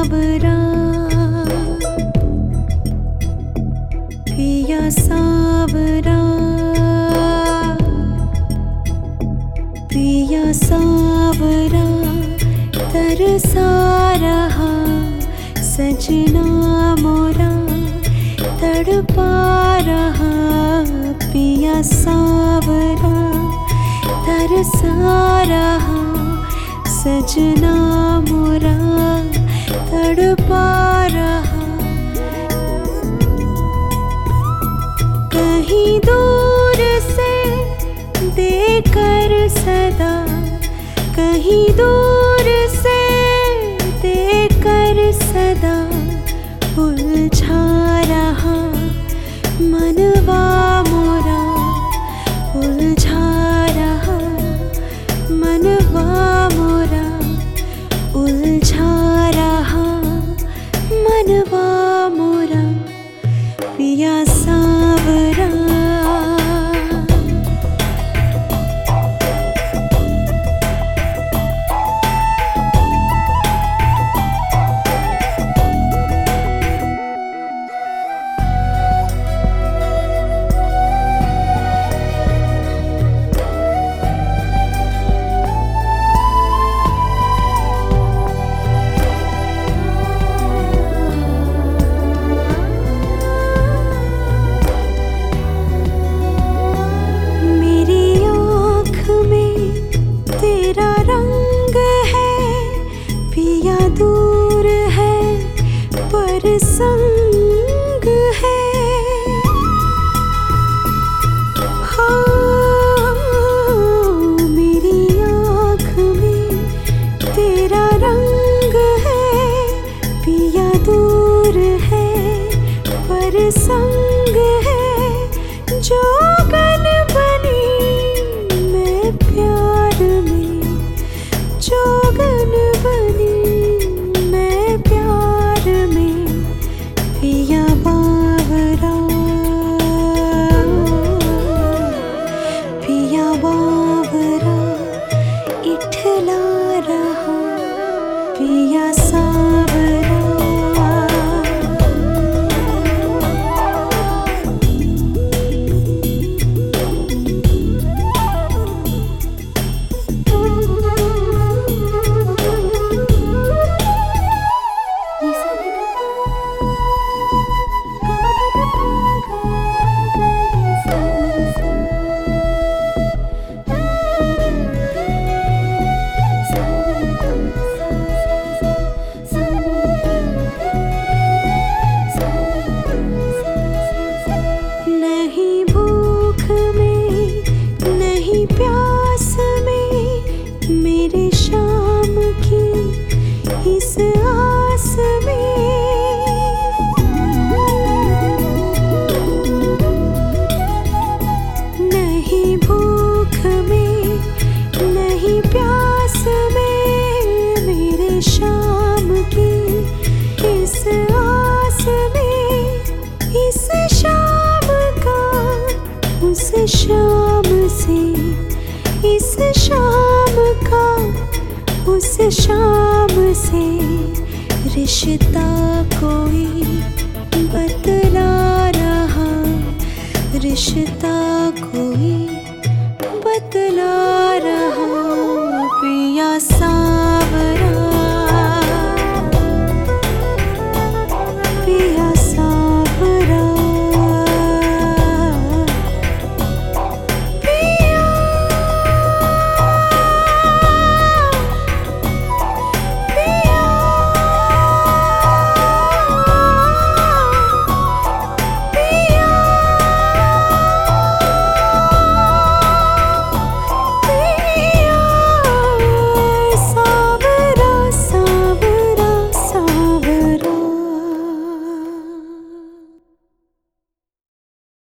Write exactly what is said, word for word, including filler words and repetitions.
सावरा, पिया सावरा, पिया सावरा तरसा रहा सजना मोरा, तड़पा रहा पिया सावरा, तरसा रहा सजना मोरा, तड़पा रहा। कहीं दूर से देकर सदा, कहीं दूर से देकर सदा, उलझा रहा मनवा मोरा, उलझा रहा मनवा मोरा, उलझा रहा मनवा मोरा, पिया सावरा। तेरा रंग है पिया, दूर है पर संग है। हाँ, मेरी आँख में तेरा रंग है पिया, दूर है पर संग है। जोगन बनी मैं प्यार में, जोगन बनी मैं प्यार में, पिया बावरा, पिया बावरा इठला रहा पिया सावरा। नहीं भूख में नहीं प्यास में मेरे शाम की इस आस में, नहीं भूख में नहीं प्यास में मेरे शाम की इस आस में, इस शाम का उस शाम से, इस शाम का उस शाम से रिश्ता कोई बतला रहा, रिश्ता कोई बतला रहा।